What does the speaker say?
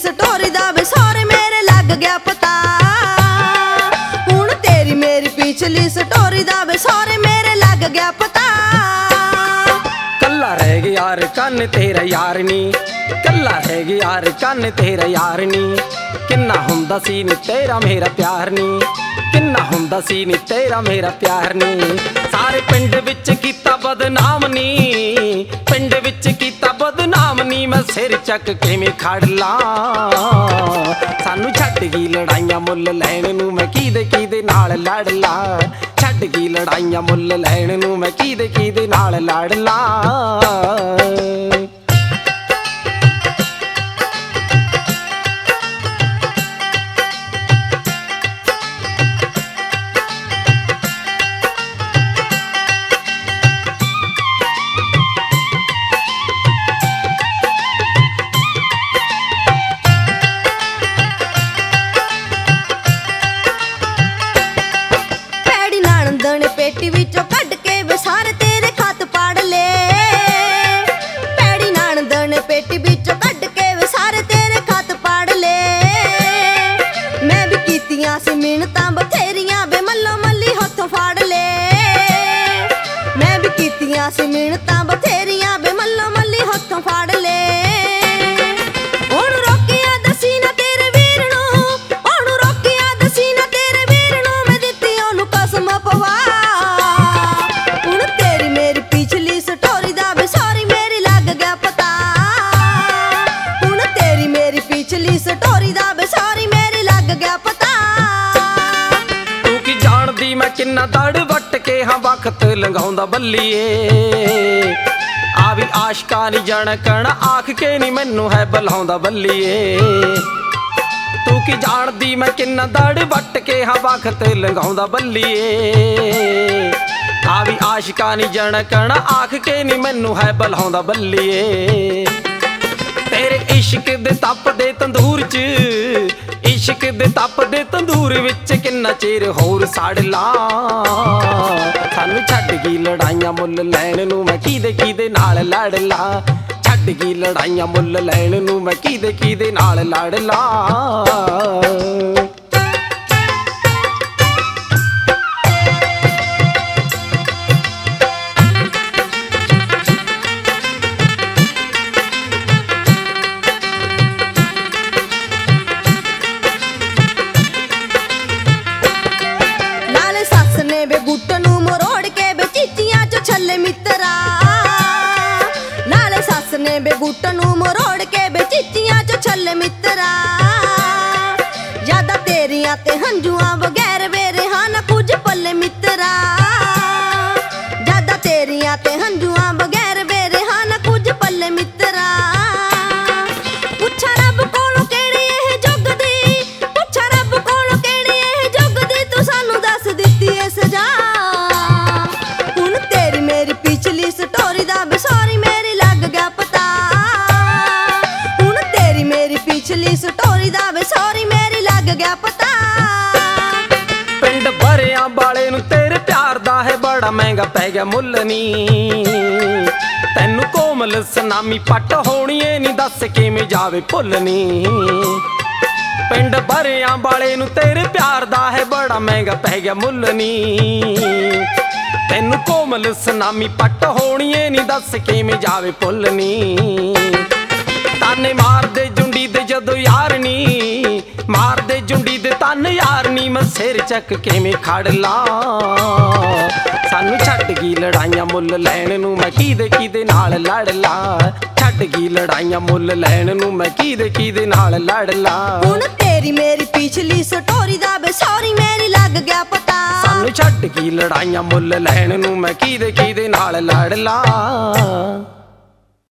Story दा वे सारे मेरे लग गया पता। हुण तेरी मेरी पिछली स्टोरी दा वे सारे मेरे लग गया पता। कल्ला रह गया यार कन तेरा यार नी, कल्ला रह गया यार कन तेरा यार नी। किन्ना हुंदा सी नी तेरा मेरा प्यार नी, किन्ना हुंदा सी नी तेरा मेरा प्यार नी। सारे पिंड विच कीता बदनाम नी, पिंड विच कीता बदनाम नी। मैं सिर चक किवें खड़ ला, सानू छड्ड गई लड़ाइयां मुल लैण नूं मैं किहदे नाल लड़ ला। छड्ड गई लड़ाइयां मुल लैण नूं मैं किहदे नाल लड़ ला। पेटी विचों कढ के वे सारे तेरे खत पढ़ ले। पैड़ी नणद ने पेटी विचों कढ के वे सारे तेरे खत पढ़ ले। मैं भी कीतियां सी मिन्नतां बथेरियां वे मल्लो मल्ली हत्थों फड़ ले। मैं भी कीतियां सी मिन्नतां बथेरियां वे मल्लो मल्ली हत्थों फड़ ले। स्टोरी दा वे सारी मेरी लग गया पता। तू की जानदी मैं किन्ना दड़ वट के हाँ वक्त लंघाउंदा बल्लीए। आ भी आशका नी जनकण आख के नी मैनू है बुलाउंदा बल्लीए। तू की जानदी मैं किन्ना दड़ वट के हाँ वक्त लंघाउंदा बल्लीए। आ भी आशका नी जनकण आख के नी मैनू है बुलाउंदा बल्लीए। तेरे इश्क दे तप दे तंदूर च, इश्क दे तप दे तंदूर विच किन्ना चिर होर सड़ ला। सानू छड्ड गई लड़ाइयां मुल लैण नूं मैं किहदे नाल लड़ ला। छड्ड गई लड़ाइयां मुल लैण नूं मैं किहदे नाल लड़ ला। छल्ले मित्रा नाले सस ने बेगूट नूं मरोड़ के बेचिचियां चो छल्ले मित्रा। यादां तेरियां ते हंजुआं बगैर वेरे हां ना कुछ पल्ले मित्रा। यादां तेरियां ते हंजुआं बगैर वेरे हां ना कुछ पल्ले मित्रा। पुछा रब कोलों केड़ी एह जुग दी, पुछा रब कोलों केड़ी एह जुग दी। तू सानू दस दित्ती ए सजा। पिछली स्टोरी दा वे सारी मेरी लग गया पता। हुण तेरी मेरी पिछली स्टोरी दा वे सारी मेरी लग गया पता। पिंड भरियां वाले नूं तेरे प्यार दा है बड़ा महंगा पै गया मुल नी। तैनू कोमल सनामी पट होनी ए नी दस किवें जावे भुल नी। पिंड भरियां वाले नूं तेरे प्यार दा है बड़ा महंगा पै गया मुल नी। तैनू कोमल सनामी पट होनी ए नी दस किवें जावे भुल नी। ताने मार दे जुंडी दे जदों यार नी, मार दे जुंडी दे तन यार नी। मैं सिर चक किवें खड़ ला, सानू छड्ड गई लड़ाइयां मुल लैण नूं मैं किहदे नाल लड़ ला। छड्ड गई लड़ाइयां मुल लैण नूं मैं किहदे नाल लड़ ला। हुण तेरी मेरी पिछली स्टोरी दा वे सारी मेरी लग गया पता। सानू छड्ड गई लड़ाइयां मुल लैण नूं मैं किहदे नाल लड़ ला।